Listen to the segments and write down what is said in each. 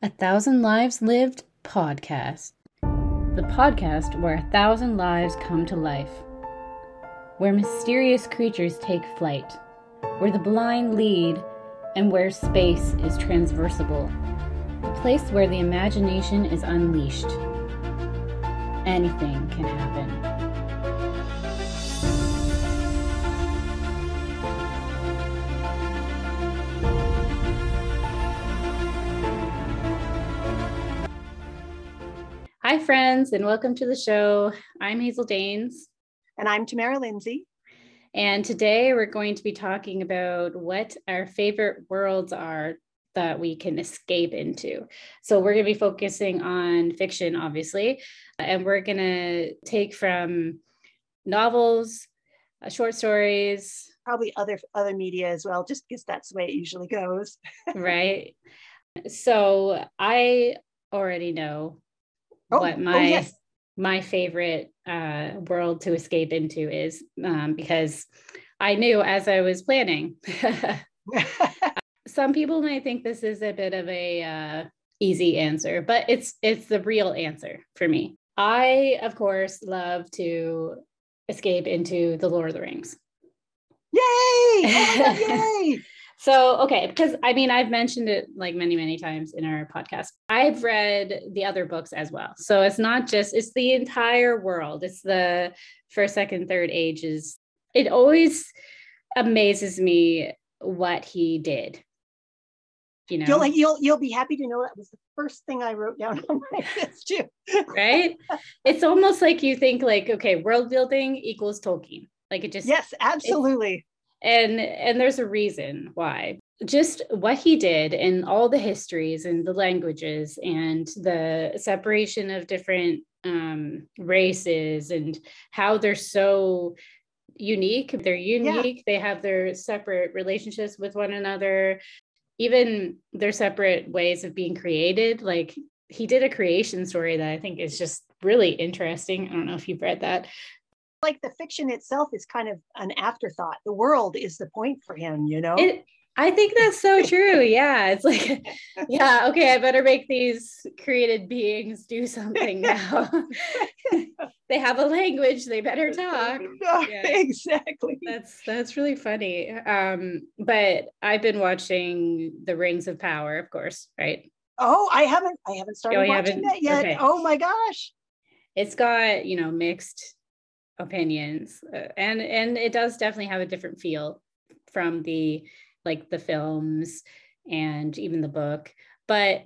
A Thousand Lives Lived podcast. The podcast where 1,000 lives come to life. Where mysterious creatures take flight. Where the blind lead and where space is transversible. A place where the imagination is unleashed. Anything can happen. Hi, friends, and welcome to the show. I'm Hazel Danes. And I'm Tamara Lindsay. And today we're going to be talking about what our favorite worlds are that we can escape into. So we're going to be focusing on fiction, obviously, and we're going to take from novels, short stories. Probably other media as well, just because that's the way it usually goes. Right. So I already know what my favorite world to escape into is, because I knew as I was planning. Some people might think this is a bit of a easy answer, but it's the real answer for me. I, of course, love to escape into the Lord of the Rings. Yay! Oh my God, yay! So, okay, because I mean, I've mentioned it like many, many times in our podcast. I've read the other books as well. So it's not just, it's the entire world. It's the first, second, third ages. It always amazes me what he did. You know, you'll be happy to know that was the first thing I wrote down on my list too. Right? It's almost like you think like, okay, world building equals Tolkien. Like it just, yes, absolutely. And there's a reason why. Just what he did and all the histories and the languages and the separation of different races and how they're so unique. They're unique. Yeah. They have their separate relationships with one another, even their separate ways of being created. Like he did a creation story that I think is just really interesting. I don't know if you've read that. Like the fiction itself is kind of an afterthought. The world is the point for him, you know? I think that's so true. Yeah. It's like, yeah, okay, I better make these created beings do something now. They have a language, they better talk. Yeah. Exactly. That's really funny. But I've been watching The Rings of Power, of course, right? Oh, I haven't started watching that yet. Okay. Oh my gosh. It's got, mixed opinions, and it does definitely have a different feel from the films and even the book, but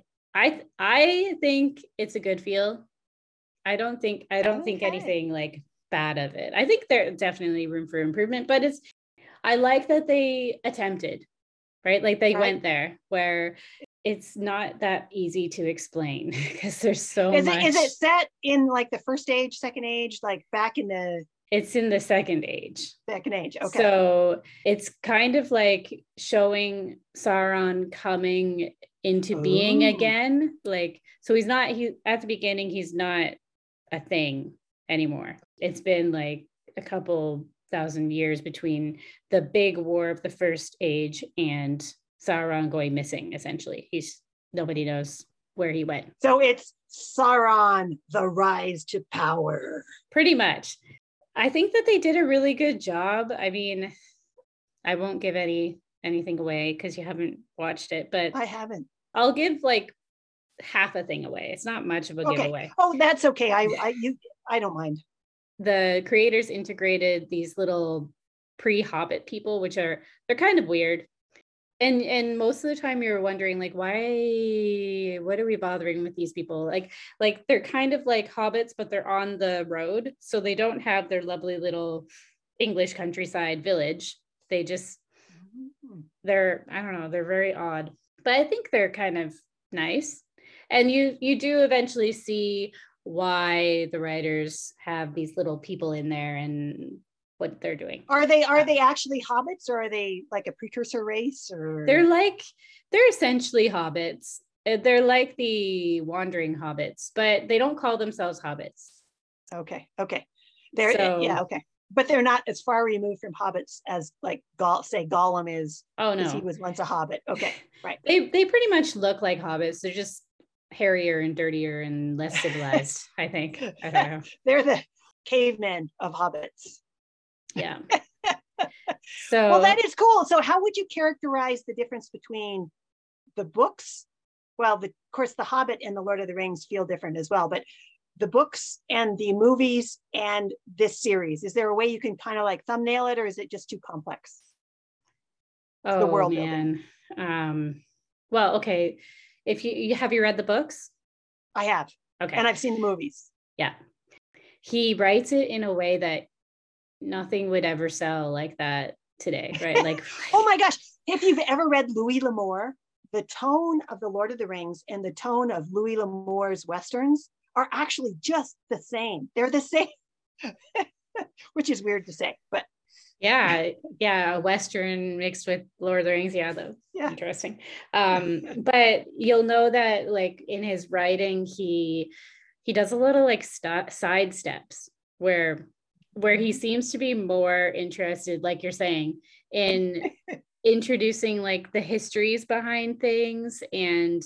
I think it's a good feel. I don't think anything like bad of it. I think there's definitely room for improvement, but I like that they attempted, right? Like they went there where it's not that easy to explain because there's so much. Is it set in like the first age, second age, like back in the... It's in the second age. Second age, okay. So it's kind of like showing Sauron coming into being again. Like, so at the beginning, he's not a thing anymore. It's been like a couple thousand years between the big war of the first age and Sauron going missing, essentially. Nobody knows where he went. So it's Sauron, the rise to power. Pretty much. I think that they did a really good job. I mean, I won't give anything away because you haven't watched it, but I haven't. I'll give like half a thing away. It's not much of a giveaway. Oh, that's okay. I don't mind. The creators integrated these little pre-Hobbit people, they're kind of weird. And most of the time you're wondering like, what are we bothering with these people? Like they're kind of like hobbits, but they're on the road. So they don't have their lovely little English countryside village. They just, they're very odd, but I think they're kind of nice. And you do eventually see why the writers have these little people in there and what they're doing. Are they actually hobbits, or are they like a precursor race? Or they're essentially hobbits. They're like the wandering hobbits, but they don't call themselves hobbits. Okay. Okay. But they're not as far removed from hobbits as like Gollum is. Oh no, he was once a hobbit. Okay, right. They pretty much look like hobbits. They're just hairier and dirtier and less civilized, I think. I don't know. They're the cavemen of hobbits. Yeah. So well, that is cool. So how would you characterize the difference between the books? Well, of course, The Hobbit and The Lord of the Rings feel different as well, but the books and the movies and this series, is there a way you can kind of like thumbnail it, or is it just too complex? the world man. Well, okay. If you have you read the books? I have. Okay. And I've seen the movies. Yeah. He writes it in a way that nothing would ever sell like that today, right? Like, oh my gosh. If you've ever read Louis L'Amour, the tone of The Lord of the Rings and the tone of Louis L'Amour's Westerns are actually just the same. They're the same, which is weird to say, but. Yeah, Western mixed with Lord of the Rings. Yeah, that's interesting. But you'll know that like in his writing, he does a little like side steps where he seems to be more interested, like you're saying, in introducing like the histories behind things and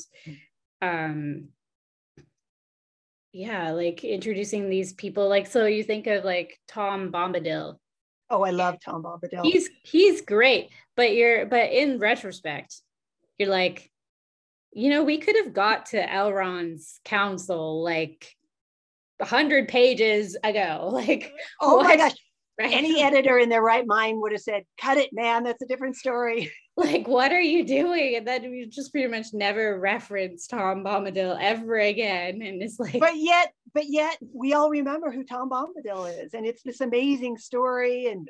like introducing these people. Like, so you think of like Tom Bombadil. Oh, I love Tom Bombadil. He's great, but in retrospect, you're like, we could have got to Elrond's council like 100 pages ago. Like, oh my gosh, right? Any editor in their right mind would have said, "Cut it, man. That's a different story." Like, what are you doing? And then we just pretty much never referenced Tom Bombadil ever again. And it's like, but yet we all remember who Tom Bombadil is, and it's this amazing story. And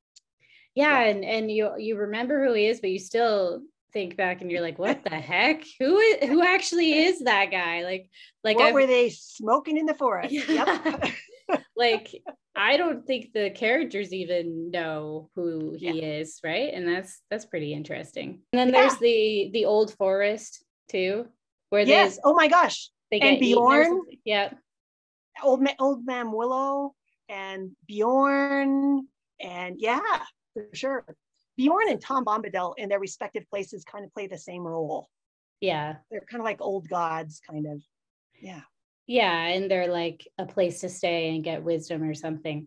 and you remember who he is, but you still think back and you're like, what the heck? Who actually is that guy? Like what were they smoking in the forest? Yep. Like, I don't think the characters even know who he is, right? And that's pretty interesting. And then there's the Old Forest too, where oh my gosh, they get Bjorn, old man Willow and Bjorn, and for sure, Bjorn and Tom Bombadil in their respective places kind of play the same role. Yeah, they're kind of like old gods, kind of. And they're like a place to stay and get wisdom or something.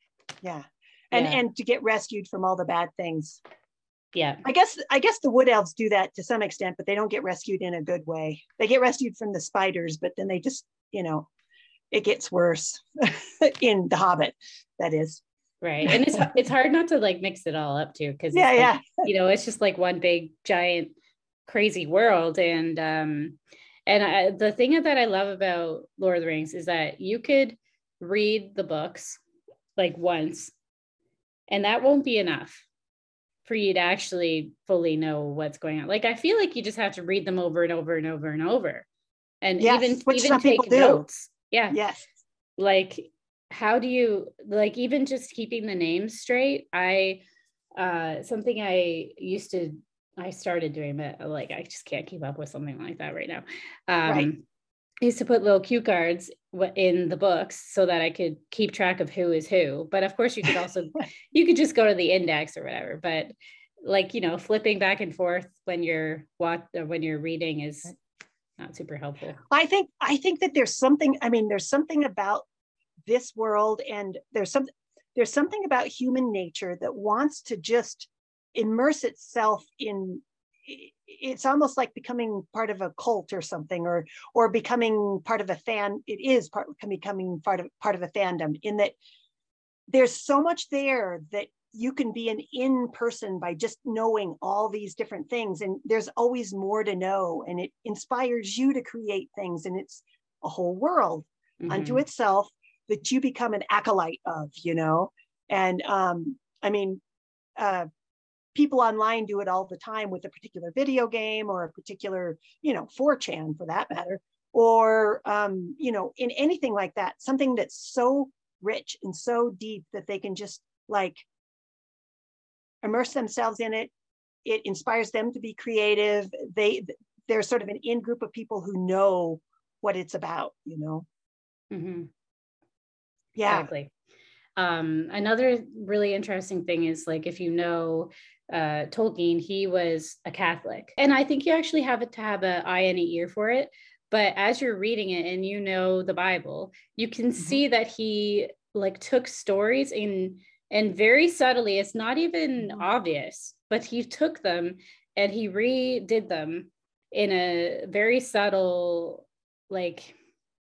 And to get rescued from all the bad things. I guess the wood elves do that to some extent, but they don't get rescued in a good way. They get rescued from the spiders, but then they just, it gets worse in The Hobbit, that is. Right. And it's hard not to like mix it all up too, because it's just like one big giant crazy world. And the thing that I love about Lord of the Rings is that you could read the books like once, and that won't be enough for you to actually fully know what's going on. Like, I feel like you just have to read them over and over and over and over, and even take notes. Yeah. Yes. Like, how do you, like, even just keeping the names straight? Something I started doing, but like I just can't keep up with something like that right now. I used to put little cue cards in the books so that I could keep track of who is who. But of course, you could also you could just go to the index or whatever. But like, flipping back and forth when you're reading is not super helpful. I think that there's something about this world, and there's something about human nature that wants to just immerse itself in. It's almost like becoming part of a cult or something, or becoming part of a fan. It is becoming part of a fandom, in that there's so much there that you can be an in person by just knowing all these different things, and there's always more to know, and it inspires you to create things, and it's a whole world unto itself that you become an acolyte of, and people online do it all the time with a particular video game or a particular, 4chan for that matter, or, in anything like that, something that's so rich and so deep that they can just like immerse themselves in it. It inspires them to be creative. They're sort of an in group of people who know what it's about, Mm-hmm. Yeah. Exactly. Another really interesting thing is, like, if Tolkien, he was a Catholic, and I think you actually have to have an eye and an ear for it. but as you're reading it and you know the Bible, you can see that he like took stories and very subtly, it's not even obvious, but he took them and he redid them in a very subtle, like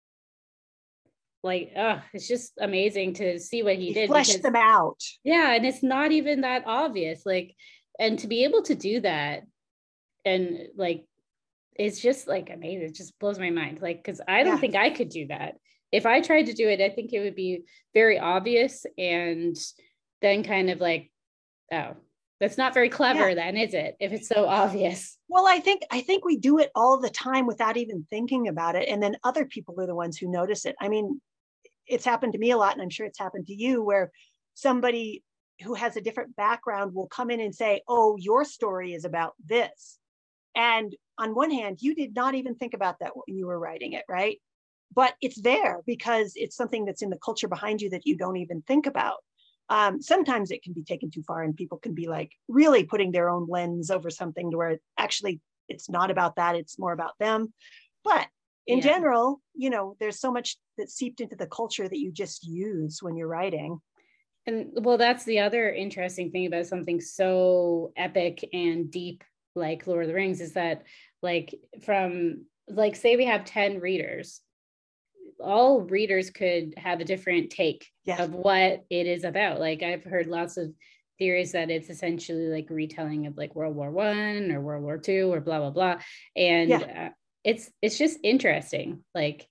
it's just amazing to see what he did, fleshed because them out. yeah, and it's not even that obvious, like, and to be able to do that, and like, it's just like amazing. It just blows my mind, like, because I don't think I could do that. If I tried to do it, I think it would be very obvious, and then kind of like, oh, that's not very clever then, is it, if it's so obvious? Well, I think we do it all the time without even thinking about it, and then other people are the ones who notice it. I mean, it's happened to me a lot, and I'm sure it's happened to you, where somebody who has a different background will come in and say, oh, your story is about this. And on one hand, you did not even think about that when you were writing it, right? But it's there because it's something that's in the culture behind you that you don't even think about. Sometimes it can be taken too far and people can be like really putting their own lens over something to where actually it's not about that, it's more about them. But in general, you know, there's so much that's seeped into the culture that you just use when you're writing. And well, that's the other interesting thing about something so epic and deep like Lord of the Rings, is that like, from like, say we have 10 readers, all readers could have a different take of what it is about. Like, I've heard lots of theories that it's essentially like retelling of like World War I or World War II or blah blah blah, and it's just interesting, like,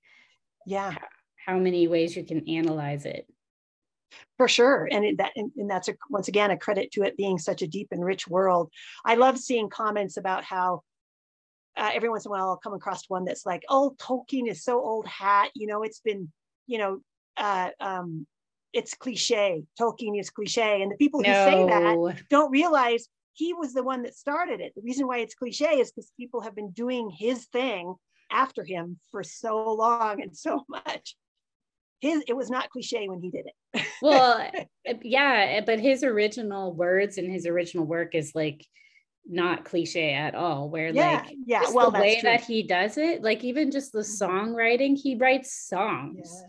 how many ways you can analyze it. For sure. And that's once again, a credit to it being such a deep and rich world. I love seeing comments about how every once in a while I'll come across one that's like, oh, Tolkien is so old hat. You know, it's been, you know, it's cliche. Tolkien is cliche. And the people who say that don't realize he was the one that started it. The reason why it's cliche is because people have been doing his thing after him for so long and so much. It was not cliche when he did it. Well, yeah, but his original words and his original work is like not cliche at all, where like well, the way that he does it, like even just the songwriting, he writes songs.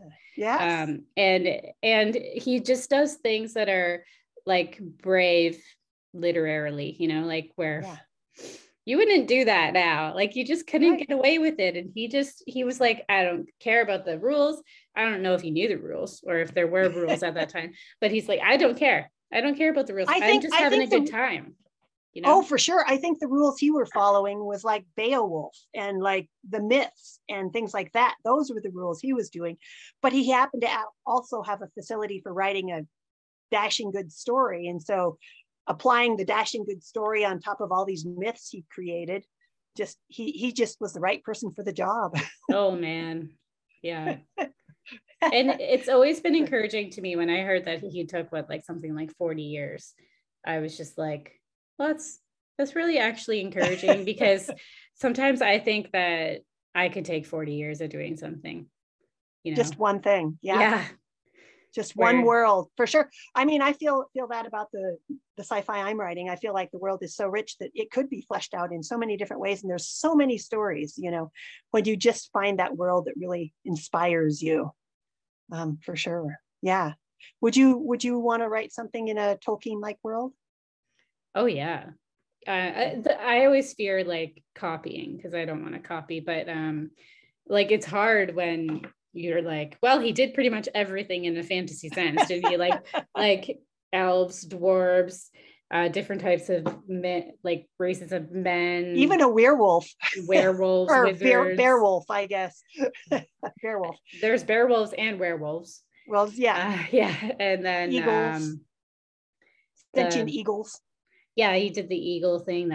And he just does things that are like brave literarily, you know, like where you wouldn't do that now, like you just couldn't get away with it. And he was like, I don't care about the rules. I don't know if he knew the rules or if there were rules at that time, but he's like, I don't care about the rules. I'm just having a good time. You know? Oh, for sure. I think the rules he were following was like Beowulf and like the myths and things like that. Those were the rules he was doing. But he happened to also have a facility for writing a dashing good story. And so applying the dashing good story on top of all these myths he created, he just was the right person for the job. Oh, man. Yeah. And it's always been encouraging to me when I heard that he took something like 40 years. I was just like, well, that's really actually encouraging, because sometimes I think that I could take 40 years of doing something, you know, just one thing. Just one world, for sure. I mean, I feel that about the sci-fi I'm writing. I feel like the world is so rich that it could be fleshed out in so many different ways, and there's so many stories, you know, when you just find that world that really inspires you. For sure. Yeah. Would you want to write something in a Tolkien-like world? Oh yeah. I always fear like copying, because I don't want to copy, but like it's hard when you're like, well, he did pretty much everything in a fantasy sense. Did he like elves, dwarves, different types of men, like races of men, even a werewolves, or wizards. Beowulf, I guess. Beowulf. There's werewolves and werewolves. Well, yeah. And then eagles. Sentient eagles. Yeah, he did the eagle thing.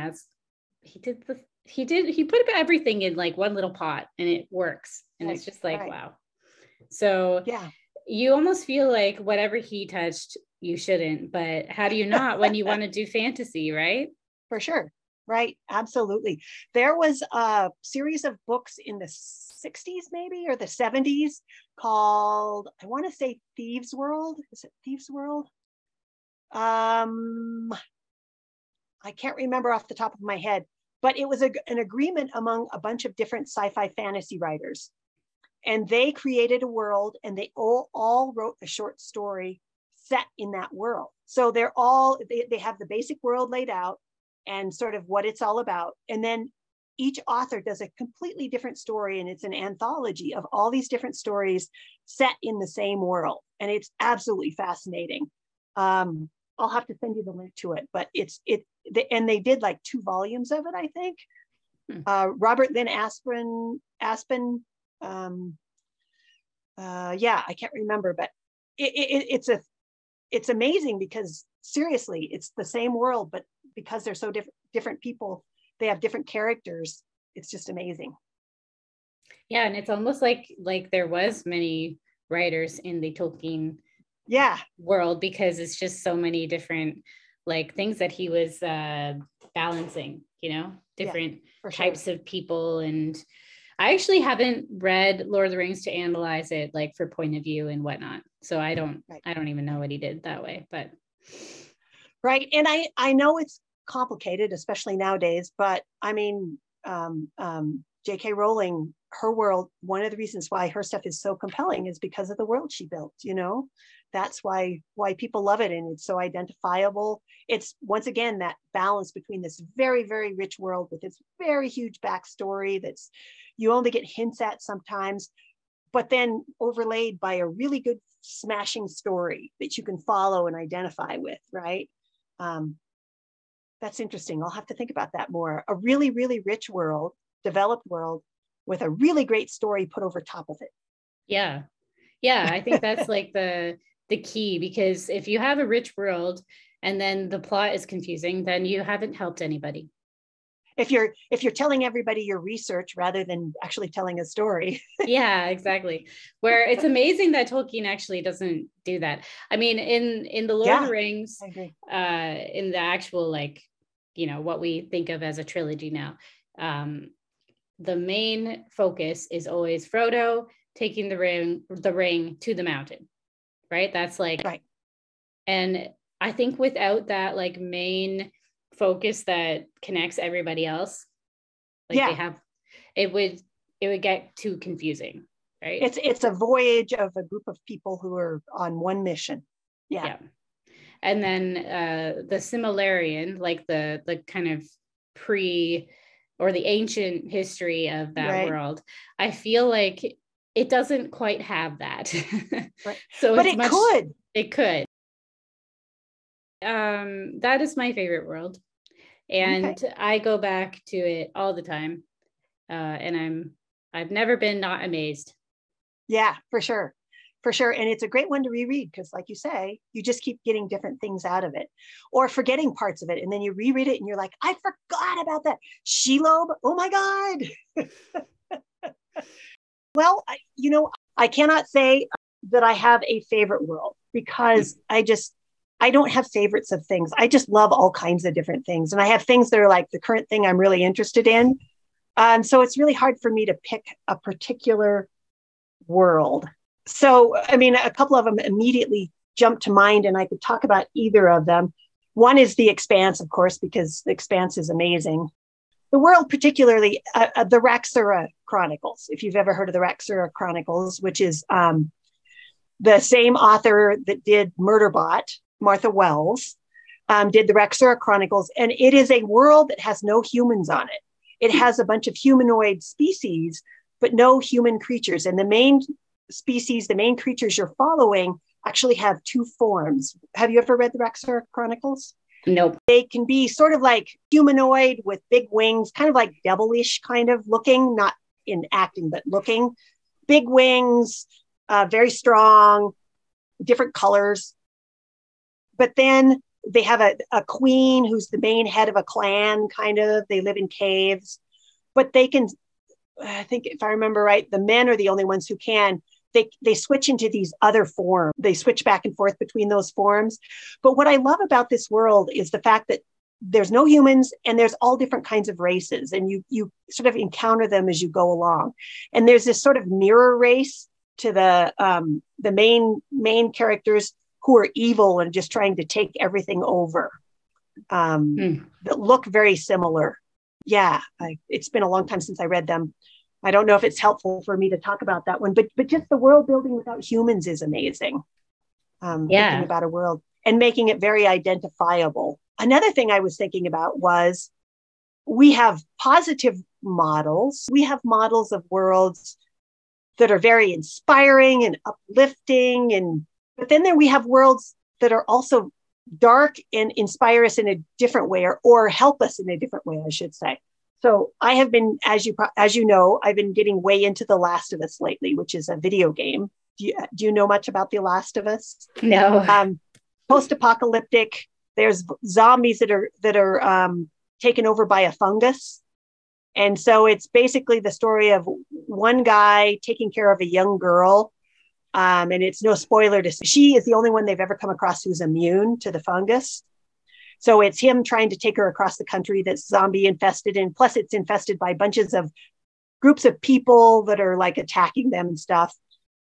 He put everything in like one little pot and it works. And it's just like, wow. So you almost feel like whatever he touched, you shouldn't, but how do you not when you want to do fantasy, right? For sure. Right. Absolutely. There was a series of books in the 60s, maybe, or the 70s called, I want to say Thieves World. Is it Thieves World? I can't remember off the top of my head, but it was an agreement among a bunch of different sci-fi fantasy writers. And they created a world, and they all wrote a short story set in that world. So they have the basic world laid out and sort of what it's all about. And then each author does a completely different story, and it's an anthology of all these different stories set in the same world. And it's absolutely fascinating. I'll have to send you the link to it, but and they did like 2 volumes of it, I think. Robert Lynn Aspen, I can't remember, but it's amazing because seriously, it's the same world, but because they're so different people, they have different characters. It's just amazing. Yeah, and it's almost like there was many writers in the Tolkien world, because it's just so many different like things that he was balancing, different types of people. And I actually haven't read Lord of the Rings to analyze it like for point of view and whatnot, so I don't even know what he did that way, but right. And I know it's complicated, especially nowadays, but I mean, J.K. Rowling, her world, one of the reasons why her stuff is so compelling is because of the world she built. That's why people love it, and it's so identifiable. It's once again that balance between this very, very rich world with its very huge backstory that's you only get hints at sometimes, but then overlaid by a really good smashing story that you can follow and identify with, right? That's interesting. I'll have to think about that more. A really, really rich world, developed world with a really great story put over top of it. Yeah. I think that's like the key, because if you have a rich world and then the plot is confusing, then you haven't helped anybody. If you're telling everybody your research rather than actually telling a story. Yeah, exactly. Where it's amazing that Tolkien actually doesn't do that. I mean, in the Lord of the Rings, in the actual what we think of as a trilogy now, the main focus is always Frodo taking the ring to the mountain, right? That's right. And I think without that main focus that connects everybody else, they have, it would get too confusing, right? It's a voyage of a group of people who are on one mission. Yeah. And then the Silmarillion, like the kind of or the ancient history of that world, I feel like it doesn't quite have that. Right. So but it could. That is my favorite world, and I go back to it all the time, and I've never been not amazed. Yeah, for sure. And it's a great one to reread because, like you say, you just keep getting different things out of it or forgetting parts of it. And then you reread it and you're like, I forgot about that. Shelob, oh my God. Well, I cannot say that I have a favorite world because I don't have favorites of things. I just love all kinds of different things. And I have things that are like the current thing I'm really interested in. So it's really hard for me to pick a particular world. So, I mean, a couple of them immediately jump to mind, and I could talk about either of them. One is The Expanse, of course, because The Expanse is amazing. The world, particularly the Raxura Chronicles, if you've ever heard of the Raxura Chronicles, which is the same author that did Murderbot, Martha Wells, did the Raxura Chronicles. And it is a world that has no humans on it. It has a bunch of humanoid species, but no human creatures. And the main species, the main creatures you're following actually have 2 forms. Have you ever read the Raxura Chronicles? Nope. They can be sort of like humanoid with big wings, kind of like devilish kind of looking, not in acting, but looking. Big wings, very strong, different colors. But then they have a queen who's the main head of a clan, kind of. They live in caves. But they can, I think if I remember right, the men are the only ones who can. They switch into these other forms. They switch back and forth between those forms. But what I love about this world is the fact that there's no humans and there's all different kinds of races, and you sort of encounter them as you go along. And there's this sort of mirror race to the main characters who are evil and just trying to take everything over, that look very similar. yeah, it's been a long time since I read them. I don't know if it's helpful for me to talk about that one, but just the world building without humans is amazing. Thinking Yeah. about a world and making it very identifiable. Another thing I was thinking about was we have positive models. We have models of worlds that are very inspiring and uplifting, but then there we have worlds that are also dark and inspire us in a different way, or help us in a different way, I should say. So I have been, as you know, I've been getting way into The Last of Us lately, which is a video game. Do you know much about The Last of Us? No. Post-apocalyptic. There's zombies that are taken over by a fungus, and so it's basically the story of one guy taking care of a young girl. And it's no spoiler to say she is the only one they've ever come across who's immune to the fungus. So it's him trying to take her across the country that's zombie infested, and plus it's infested by bunches of groups of people that are like attacking them and stuff.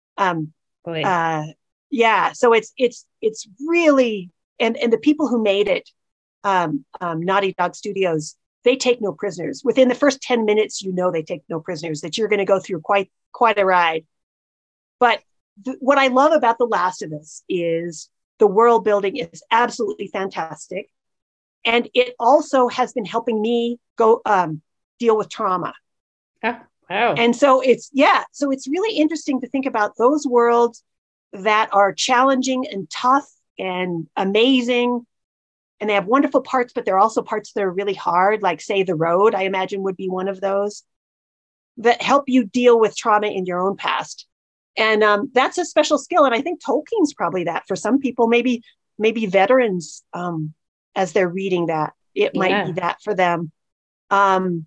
Yeah, so it's really, and the people who made it, Naughty Dog Studios, they take no prisoners. Within the first 10 minutes, you know they take no prisoners, that you're going to go through quite a ride. But what I love about The Last of Us is the world building is absolutely fantastic. And it also has been helping me go deal with trauma. Oh, wow. And so it's really interesting to think about those worlds that are challenging and tough and amazing. And they have wonderful parts, but there are also parts that are really hard, like say The Road, I imagine would be one of those, that help you deal with trauma in your own past. And that's a special skill. And I think Tolkien's probably that for some people, maybe veterans, as they're reading that, it might be that for them. And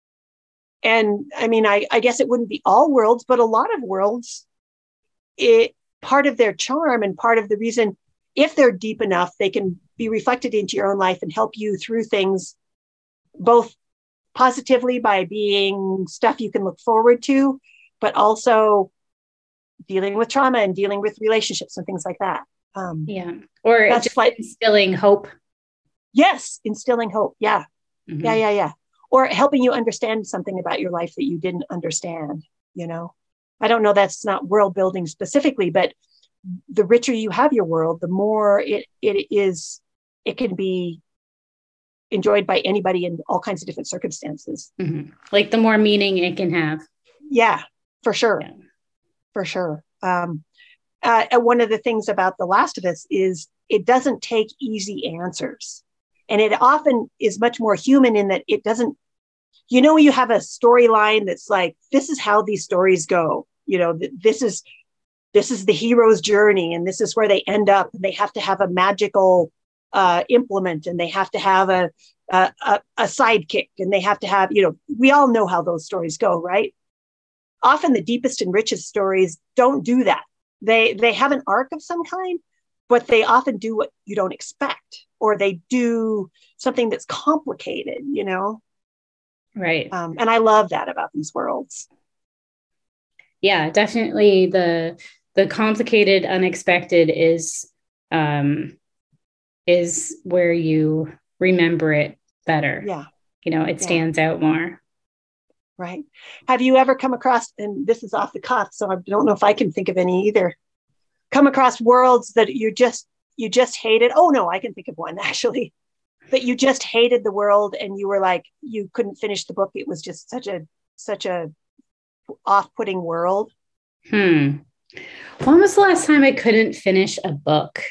I mean, I guess it wouldn't be all worlds, but a lot of worlds, part of their charm and part of the reason, if they're deep enough, they can be reflected into your own life and help you through things, both positively by being stuff you can look forward to, but also dealing with trauma and dealing with relationships and things like that. Or just like instilling hope. Yes, instilling hope. Yeah. Mm-hmm. Yeah. Or helping you understand something about your life that you didn't understand, you know. I don't know, that's not world building specifically, but the richer you have your world, the more it can be enjoyed by anybody in all kinds of different circumstances. Mm-hmm. Like the more meaning it can have. Yeah, for sure. Yeah. For sure. One of the things about The Last of Us is it doesn't take easy answers. And it often is much more human in that it doesn't, you have a storyline that's like, this is how these stories go. This is the hero's journey, and this is where they end up. They have to have a magical implement, and they have to have a sidekick, and they have to have, we all know how those stories go, right? Often the deepest and richest stories don't do that. They have an arc of some kind, but they often do what you don't expect, or they do something that's complicated, Right. And I love that about these worlds. Yeah, definitely the complicated, unexpected is where you remember it better. Yeah. It stands out more. Right. Have you ever come across, and this is off the cuff, so I don't know if I can think of any either, come across worlds that you just hated? Oh no, I can think of one actually, that you just hated the world and you were like, you couldn't finish the book. It was just such a off-putting world. When was the last time I couldn't finish a book?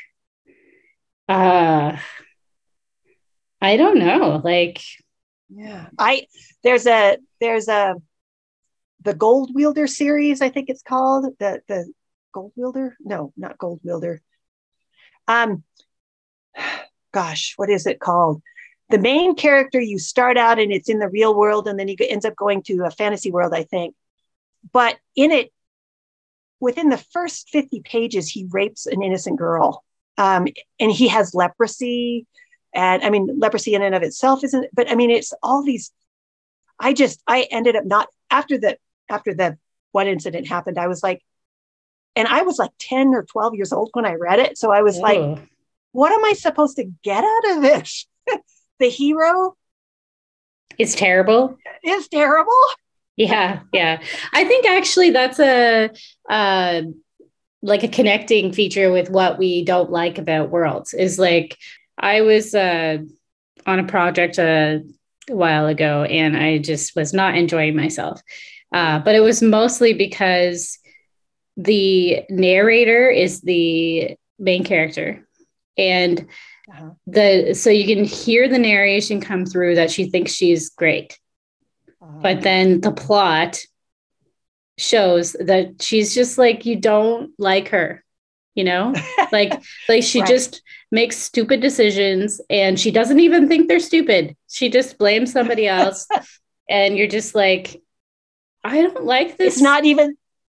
I don't know. Like, yeah, there's a the Gold Wielder series, I think it's called, the Gold Wielder. No, not Gold Wielder. Gosh, what is it called? The main character, you start out and it's in the real world, and then he ends up going to a fantasy world, I think. But in it, within the first 50 pages, he rapes an innocent girl. And he has leprosy. And I mean, leprosy in and of itself isn't, but I mean, it's all these, I ended up not, after the one incident happened, I was like, and I was like 10 or 12 years old when I read it. So I was like, what am I supposed to get out of this? The hero It's terrible. It's terrible. Yeah, yeah. I think actually that's a like a connecting feature with what we don't like about Worlds is like I was on a project a while ago and I just was not enjoying myself. But it was mostly because the narrator is the main character. And so you can hear the narration come through that she thinks she's great. But then the plot shows that she's just like, you don't like her, you know, like she just makes stupid decisions and she doesn't even think they're stupid. She just blames somebody else. And you're just like, I don't like this. It's not even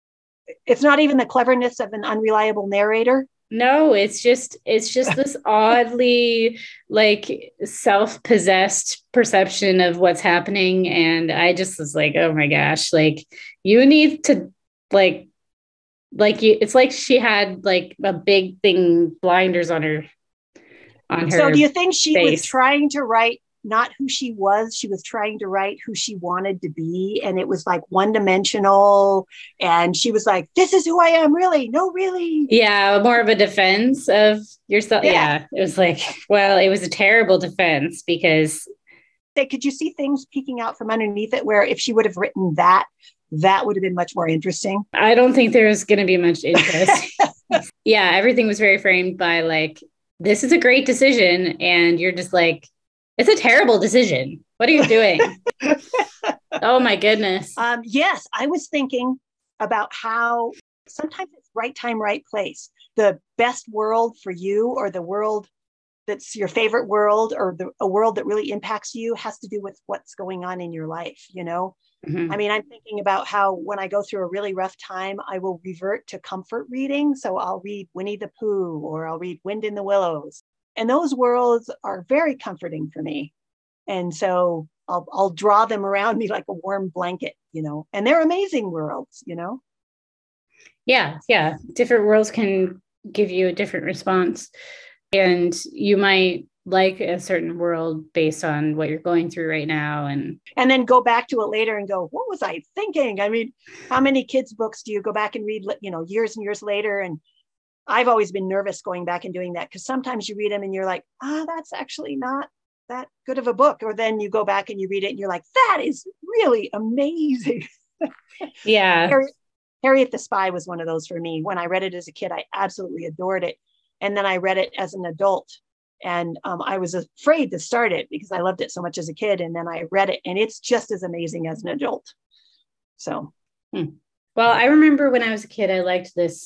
the cleverness of an unreliable narrator. No, it's just this oddly like self-possessed perception of what's happening. And I just was like, oh my gosh, like you need to like you, it's like she had like a big thing blinders on her So do you think she was trying to write not who she was trying to write who she wanted to be, and it was like one-dimensional, and she was like, this is who I am, really? No, really? Yeah, more of a defense of yourself. Yeah, it was like, well, it was a terrible defense because could you see things peeking out from underneath it where if she would have written that would have been much more interesting? I don't think there's going to be much interest. Yeah, everything was very framed by like, this is a great decision, and you're just like, it's a terrible decision. What are you doing? Oh my goodness. Yes, I was thinking about how sometimes it's right time, right place. The best world for you, or the world that's your favorite world, or a world that really impacts you, has to do with what's going on in your life, you know? Mm-hmm. I mean, I'm thinking about how when I go through a really rough time, I will revert to comfort reading. So I'll read Winnie the Pooh, or I'll read Wind in the Willows. And those worlds are very comforting for me. And so I'll draw them around me like a warm blanket, you know, and they're amazing worlds, you know? Yeah. Yeah. Different worlds can give you a different response. And you might like a certain world based on what you're going through right now. And then go back to it later and go, what was I thinking? I mean, how many kids' books do you go back and read, you know, years and years later? And I've always been nervous going back and doing that, because sometimes you read them and you're like, that's actually not that good of a book. Or then you go back and you read it and you're like, that is really amazing. Yeah. Harriet the Spy was one of those for me. When I read it as a kid, I absolutely adored it. And then I read it as an adult, and I was afraid to start it because I loved it so much as a kid. And then I read it and it's just as amazing as an adult. So. Well, I remember when I was a kid, I liked this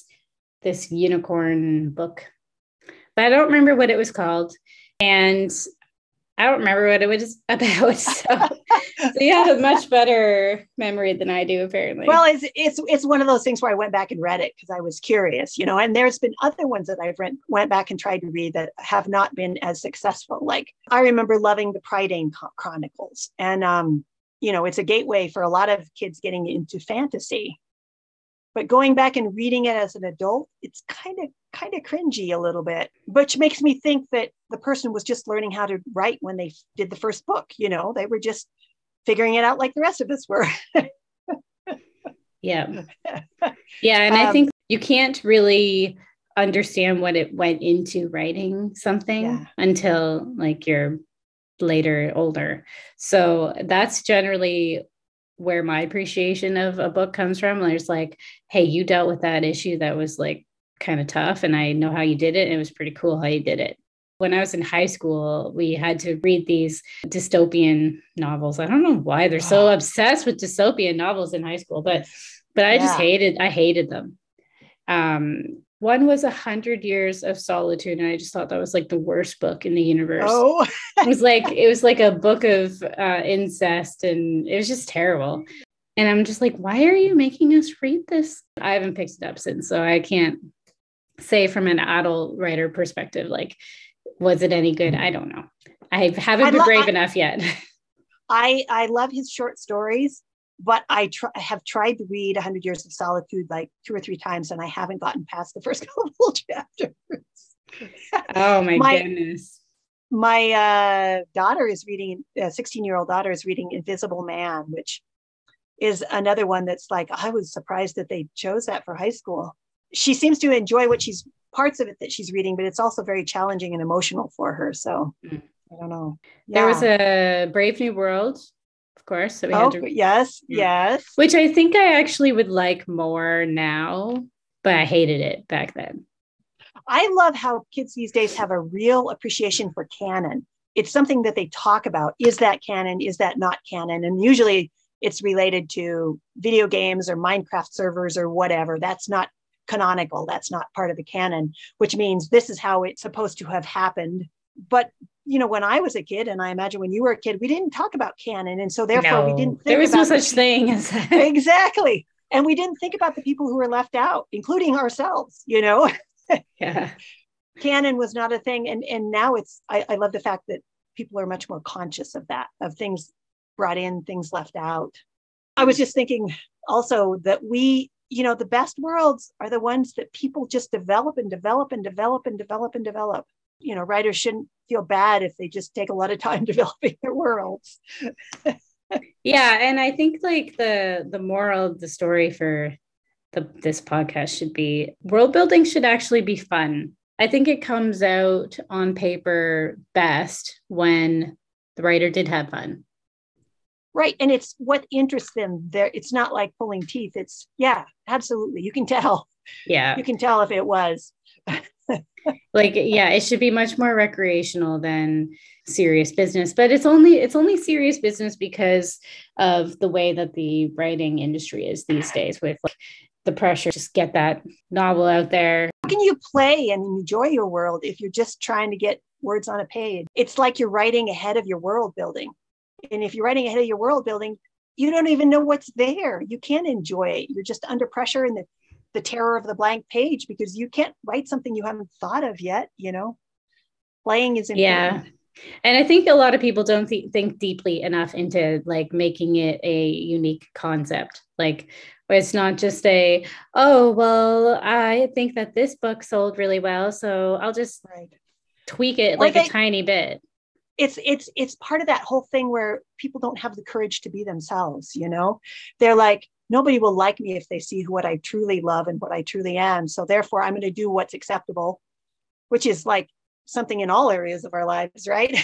unicorn book, but I don't remember what it was called. And I don't remember what it was about. So you have a much better memory than I do, apparently. Well, it's one of those things where I went back and read it because I was curious, you know, and there's been other ones that I've went back and tried to read that have not been as successful. Like I remember loving the Prydain Chronicles. And, you know, it's a gateway for a lot of kids getting into fantasy. But going back and reading it as an adult, it's kind of cringy a little bit, which makes me think that the person was just learning how to write when they did the first book. You know, they were just figuring it out like the rest of us were. Yeah. Yeah. And I think you can't really understand what it went into writing something until like you're later older. So that's generally where my appreciation of a book comes from. There's like, hey, you dealt with that issue that was like kind of tough, and I know how you did it. And it was pretty cool how you did it. When I was in high school, we had to read these dystopian novels. I don't know why they're so obsessed with dystopian novels in high school, but I just hated them. One was 100 Years of Solitude, and I just thought that was like the worst book in the universe. Oh. it was like a book of incest, and it was just terrible. And I'm just like, why are you making us read this? I haven't picked it up since, so I can't say from an adult writer perspective, like, was it any good? I don't know. I haven't been brave enough yet. I love his short stories, but I have tried to read 100 Years of Solitude like 2 or 3 times, and I haven't gotten past the first couple chapters. Oh my goodness. My daughter is reading, a 16-year-old daughter is reading Invisible Man, which is another one that's like, I was surprised that they chose that for high school. She seems to enjoy parts of it that she's reading, but it's also very challenging and emotional for her. So I don't know. Yeah. There was a Brave New World, of course. So we had to, yes. Which I think I actually would like more now, but I hated it back then. I love how kids these days have a real appreciation for canon. It's something that they talk about. Is that canon? Is that not canon? And usually it's related to video games or Minecraft servers or whatever. That's not canonical. That's not part of the canon, which means this is how it's supposed to have happened. But, you know, when I was a kid, and I imagine when you were a kid, we didn't talk about canon. And so therefore we didn't think there was no such thing as that. Exactly. And we didn't think about the people who were left out, including ourselves, you know? Yeah. Canon was not a thing. And now I love the fact that people are much more conscious of that, of things brought in, things left out. I was just thinking also that the best worlds are the ones that people just develop and develop and develop and develop and develop. You know, writers shouldn't feel bad if they just take a lot of time developing their worlds. Yeah. And I think like the moral of the story for this podcast should be world building should actually be fun. I think it comes out on paper best when the writer did have fun. Right. And it's what interests them there. It's not like pulling teeth. It's, yeah, absolutely. You can tell. Yeah. You can tell if it was. Like, yeah, it should be much more recreational than serious business, but it's only serious business because of the way that the writing industry is these days, with like the pressure to just get that novel out there. How can you play and enjoy your world if you're just trying to get words on a page? It's like you're writing ahead of your world building. And if you're writing ahead of your world building, you don't even know what's there. You can't enjoy it. You're just under pressure in the terror of the blank page because you can't write something you haven't thought of yet, you know? Playing is important. Yeah. And I think a lot of people don't think deeply enough into like making it a unique concept. Like, where it's not just I think that this book sold really well, so I'll just tweak it like a tiny bit. It's part of that whole thing where people don't have the courage to be themselves, you know? They're like, nobody will like me if they see what I truly love and what I truly am. So therefore I'm going to do what's acceptable, which is like something in all areas of our lives, right?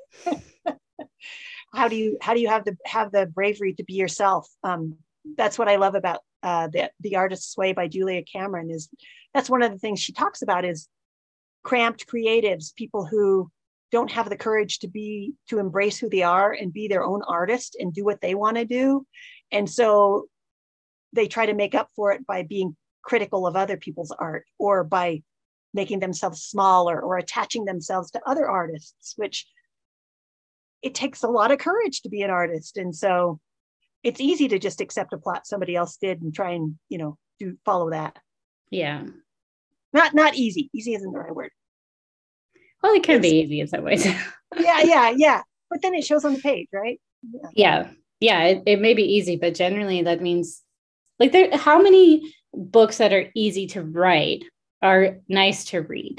How do you have the bravery to be yourself? That's what I love about the Artist's Way by Julia Cameron. Is that's one of the things she talks about is cramped creatives, people who don't have the courage to embrace who they are and be their own artist and do what they want to do. And so they try to make up for it by being critical of other people's art or by making themselves smaller or attaching themselves to other artists, which it takes a lot of courage to be an artist. And so it's easy to just accept a plot somebody else did and try and, follow that. Yeah. Not easy. Easy isn't the right word. Well, it can be easy in some ways. Yeah. But then it shows on the page, right? Yeah. It may be easy, but generally that means like how many books that are easy to write are nice to read?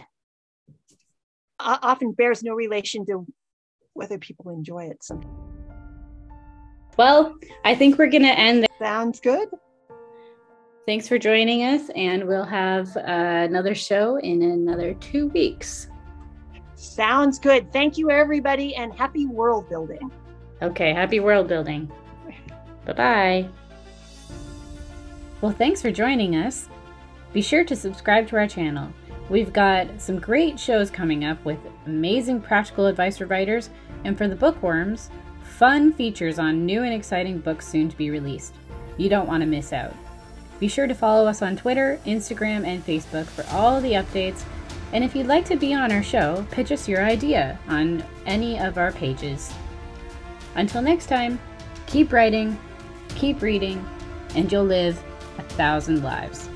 Often bears no relation to whether people enjoy it. Well, I think we're going to end there. Sounds good. Thanks for joining us, and we'll have another show in another 2 weeks. Sounds good. Thank you, everybody, and happy world building. Okay, happy world building. Bye-bye. Well, thanks for joining us. Be sure to subscribe to our channel. We've got some great shows coming up with amazing practical advice for writers, and for the bookworms, fun features on new and exciting books soon to be released. You don't want to miss out. Be sure to follow us on Twitter, Instagram, and Facebook for all the updates. And if you'd like to be on our show, pitch us your idea on any of our pages. Until next time, keep writing, keep reading, and you'll live 1,000 lives.